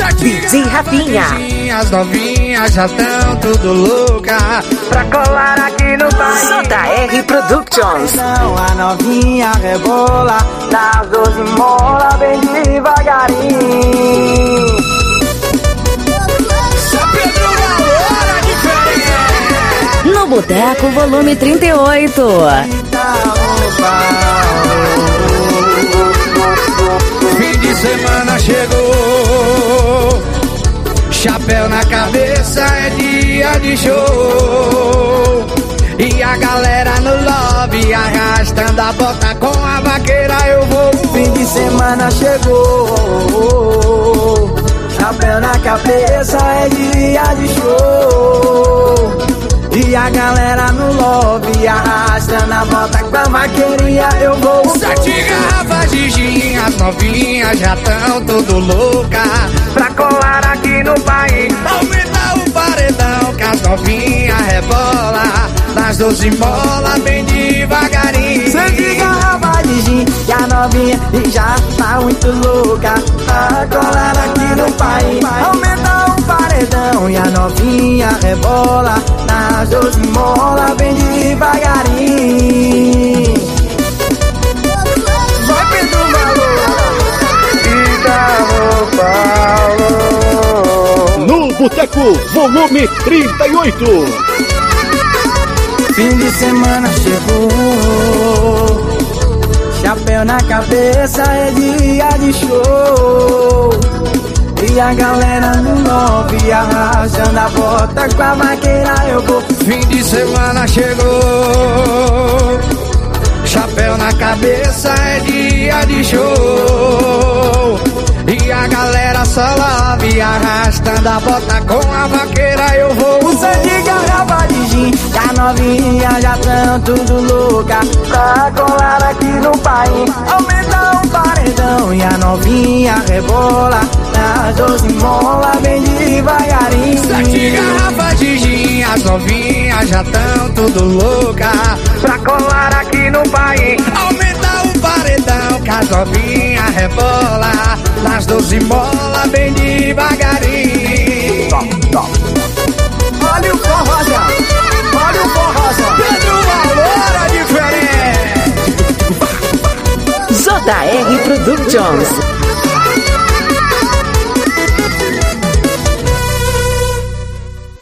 DJ Rafinha. As novinhas já tão tudo louca pra colar aqui no país. JR Productions. A novinha rebola, das 12 mola bem devagarinho. Só Pedro Valora diferente. No Boteco, volume 38. Fim de semana chegou, chapéu na cabeça, é dia de show. E a galera no lobby arrastando a bota com a vaqueira, eu vou. Fim de semana chegou, chapéu na cabeça, é dia de show. E a galera no lobby arrastando a bota com a vaqueirinha, eu vou. 7 garrafas de gin, as novinhas já tão tudo louca pra colar aqui no país. Aumenta o paredão que as novinhas rebola, nas 12 mola bem devagarinho. 7 garrafas de gin e a novinha já tá muito louca pra colar aqui no país. Aumenta o paredão e a novinha rebola, nas 12 mola bem devagarinho. Vai Pedro Valor e Galo Paulo. No Boteco, volume 38. Fim de semana chegou, chapéu na cabeça, é dia de show. E a galera no lobby arrastando a bota com a vaqueira, eu vou. Fim de semana chegou, chapéu na cabeça, é dia de show. E a galera só love arrastando a bota com a vaqueira, eu vou. Usa de garrafa de gin, e a novinha já tão tudo louca pra colar aqui no país. Aumenta o paredão e a novinha rebola, nas 12 mola bem devagarinho. 7 garrafas de gin, as novinhas já tão tudo louca pra colar aqui no país. Aumenta o paredão que as novinhas rebola, nas 12 mola bem devagarinho. Top, top. Olha o forrozão, olha o forrozão. Pedro Valora diferente. JR Productions.